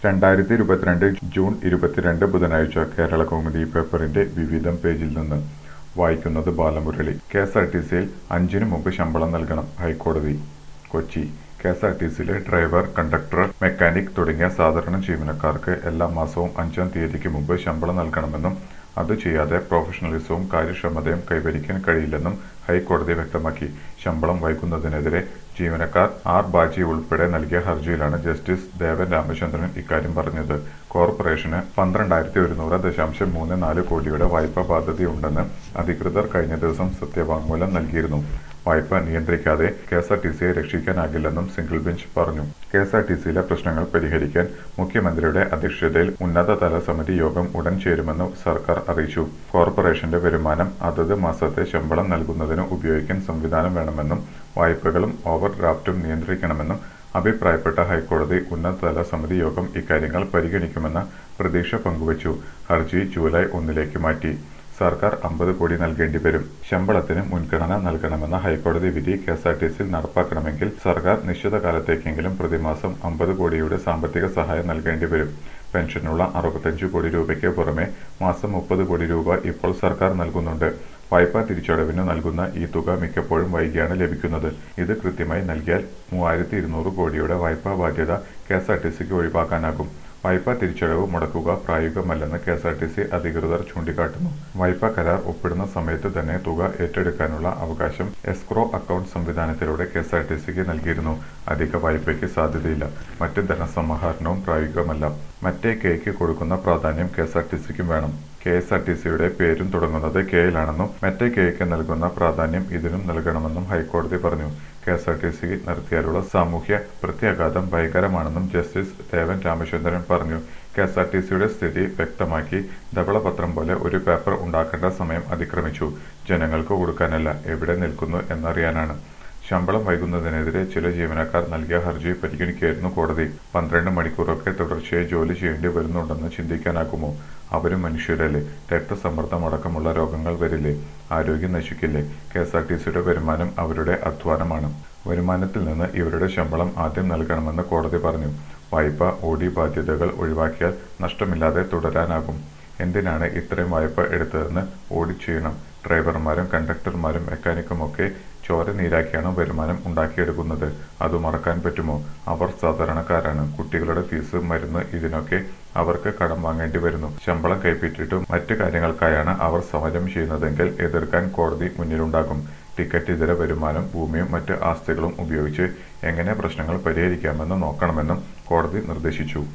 2022 June 22 ബുധനാഴ്ച കേരളകൗമുദി പേപ്പറിന്റെ വിവിധം പേജിൽ നിന്ന് വായിക്കുന്നത് ബാലമുരളി. കെഎസ്ആർടിസിയിൽ 5-ന് മുമ്പ് ശമ്പളം നൽകണം ഹൈക്കോടതി. കൊച്ചി. കെഎസ്ആർടിസിയിലെ ഡ്രൈവർ, കണ്ടക്ടർ, മെക്കാനിക് തുടങ്ങിയ സാധാരണ ജീവനക്കാർക്ക് എല്ലാ മാസവും 5-ാം തീയതിക്ക് മുമ്പ് ശമ്പളം നൽകണമെന്നും അത് ചെയ്യാതെ പ്രൊഫഷണലിസവും കാര്യക്ഷമതയും കൈവരിക്കാൻ കഴിയില്ലെന്നും ഹൈക്കോടതി വ്യക്തമാക്കി. ശമ്പളം വൈകുന്നതിനെതിരെ ജീവനക്കാർ ആർ ബാജി ഉൾപ്പെടെ നൽകിയ ഹർജിയിലാണ് ജസ്റ്റിസ് ദേവൻ രാമചന്ദ്രൻ ഇക്കാര്യം പറഞ്ഞത്. കോർപ്പറേഷന് 12,100.34 കോടിയുടെ വായ്പാ ബാധ്യതയുണ്ടെന്ന് അധികൃതർ കഴിഞ്ഞ ദിവസം സത്യവാങ്മൂലം നൽകിയിരുന്നു. വായ്പ നിയന്ത്രിക്കാതെ കെഎസ്ആർടിസിയെ രക്ഷിക്കാനാകില്ലെന്നും സിംഗിൾ ബെഞ്ച് പറഞ്ഞു. കെഎസ്ആർടിസിയിലെ പ്രശ്നങ്ങൾ പരിഹരിക്കാൻ മുഖ്യമന്ത്രിയുടെ അധ്യക്ഷതയിൽ ഉന്നതതല സമിതി യോഗം ഉടൻ ചേരുമെന്ന് സർക്കാർ അറിയിച്ചു. കോർപ്പറേഷന്റെ വരുമാനം അതത് മാസത്തെ ശമ്പളം നൽകുന്നതിന് ഉപയോഗിക്കാൻ സംവിധാനം വേണമെന്നും വായ്പകളും ഓവർ ഡ്രാഫ്റ്റും നിയന്ത്രിക്കണമെന്നും അഭിപ്രായപ്പെട്ട ഹൈക്കോടതി ഉന്നതതല സമിതി യോഗം ഇക്കാര്യങ്ങൾ പരിഗണിക്കുമെന്ന പ്രതീക്ഷ പങ്കുവച്ചു. ഹർജി ജൂലൈ 1-ലേക്ക് മാറ്റി. സർക്കാർ 50 കോടി നൽകേണ്ടി വരും. ശമ്പളത്തിന് മുൻഗണന നൽകണമെന്ന ഹൈക്കോടതി വിധി കെഎസ്ആർടിസിയിൽ നടപ്പാക്കണമെങ്കിൽ സർക്കാർ നിശ്ചിത കാലത്തേക്കെങ്കിലും പ്രതിമാസം 50 കോടിയുടെ സാമ്പത്തിക സഹായം നൽകേണ്ടി വരും. പെൻഷനുള്ള 65 കോടി രൂപയ്ക്ക് പുറമെ മാസം 30 കോടി രൂപ ഇപ്പോൾ സർക്കാർ നൽകുന്നുണ്ട്. വായ്പാ തിരിച്ചടവിന് നൽകുന്ന ഈ തുക മിക്കപ്പോഴും വൈകിയാണ് ലഭിക്കുന്നത്. ഇത് കൃത്യമായി നൽകിയാൽ 3200 കോടിയുടെ വായ്പാ ബാധ്യത കെഎസ്ആർടിസിക്ക് ഒഴിവാക്കാനാകും. വായ്പാ തിരിച്ചടവ് മുടക്കുക പ്രായോഗികമല്ലെന്ന് കെഎസ്ആർടിസി അധികൃതർ ചൂണ്ടിക്കാട്ടുന്നു. വായ്പാ കരാർ ഒപ്പിടുന്ന സമയത്ത് തന്നെ തുക ഏറ്റെടുക്കാനുള്ള അവകാശം എസ്ക്രോ അക്കൗണ്ട് സംവിധാനത്തിലൂടെ കെഎസ്ആർടിസിക്ക് നൽകിയിരുന്നു. അധിക വായ്പയ്ക്ക് സാധ്യതയില്ല. മറ്റ് ധനസമാഹരണവും പ്രായോഗികമല്ല. മറ്റേ കെയ്ക്ക് കൊടുക്കുന്ന പ്രാധാന്യം കെഎസ്ആർടിസിക്കും വേണം. കെഎസ്ആർടിസിയുടെ പേരും തുടങ്ങുന്നത് കെയിലാണെന്നും മറ്റേ കെയ്ക്ക് നൽകുന്ന പ്രാധാന്യം ഇതിനും നൽകണമെന്നും ഹൈക്കോടതി പറഞ്ഞു. കെഎസ്ആർടിസി നടത്തിയാലുള്ള സാമൂഹ്യ പ്രത്യാഘാതം ഭയങ്കരമാണെന്നും ജസ്റ്റിസ് ദേവൻ രാമചന്ദ്രൻ പറഞ്ഞു. കെഎസ്ആർടിസിയുടെ സ്ഥിതി വ്യക്തമാക്കി ധവളപത്രം പോലെ ഒരു പേപ്പർ ഉണ്ടാക്കേണ്ട സമയം അതിക്രമിച്ചു. ജനങ്ങൾക്ക് കൊടുക്കാനല്ല, എവിടെ നിൽക്കുന്നു എന്നറിയാനാണ്. ശമ്പളം വൈകുന്നതിനെതിരെ ചില ജീവനക്കാർ നൽകിയ ഹർജി പരിഗണിക്കുകയായിരുന്നു കോടതി. 12 മണിക്കൂറൊക്കെ തുടർച്ചയായി ജോലി ചെയ്യേണ്ടി വരുന്നുണ്ടെന്ന് ചിന്തിക്കാനാകുമോ? അവരും മനുഷ്യരല്ലേ? രക്തസമ്മർദ്ദം അടക്കമുള്ള രോഗങ്ങൾ വരില്ലേ? ആരോഗ്യം നശിക്കില്ലേ? കെഎസ്ആർടിസിയുടെ വരുമാനം അവരുടെ അധ്വാനമാണ്. വരുമാനത്തിൽ നിന്ന് ഇവരുടെ ശമ്പളം ആദ്യം നൽകണമെന്ന് കോടതി പറഞ്ഞു. വായ്പ, ഓടി ബാധ്യതകൾ ഒഴിവാക്കിയാൽ നഷ്ടമില്ലാതെ തുടരാനാകും. എന്തിനാണ് ഇത്രയും വായ്പ എടുത്തതെന്ന് ഓഡിറ്റ് ചെയ്യണം. ഡ്രൈവർമാരും കണ്ടക്ടർമാരും മെക്കാനിക്കുമൊക്കെ ചോര നീരാക്കിയാണ് വരുമാനം ഉണ്ടാക്കിയെടുക്കുന്നത്. അത് മറക്കാൻ പറ്റുമോ? അവർ സാധാരണക്കാരാണ്. കുട്ടികളുടെ ഫീസ്, മരുന്ന്, ഇതിനൊക്കെ അവർക്ക് കടം വാങ്ങേണ്ടി വരുന്നു. ശമ്പളം കൈപ്പറ്റിയിട്ടും മറ്റു കാര്യങ്ങൾക്കായാണ് അവർ സമരം ചെയ്യുന്നതെങ്കിൽ എതിർക്കാൻ കോടതി മുന്നിലുണ്ടാകും. ടിക്കറ്റ് ഇതര വരുമാനം, ഭൂമിയും മറ്റ് ആസ്തികളും ഉപയോഗിച്ച് എങ്ങനെ പ്രശ്നങ്ങൾ പരിഹരിക്കാമെന്ന് നോക്കണമെന്നും കോടതി നിർദ്ദേശിച്ചു.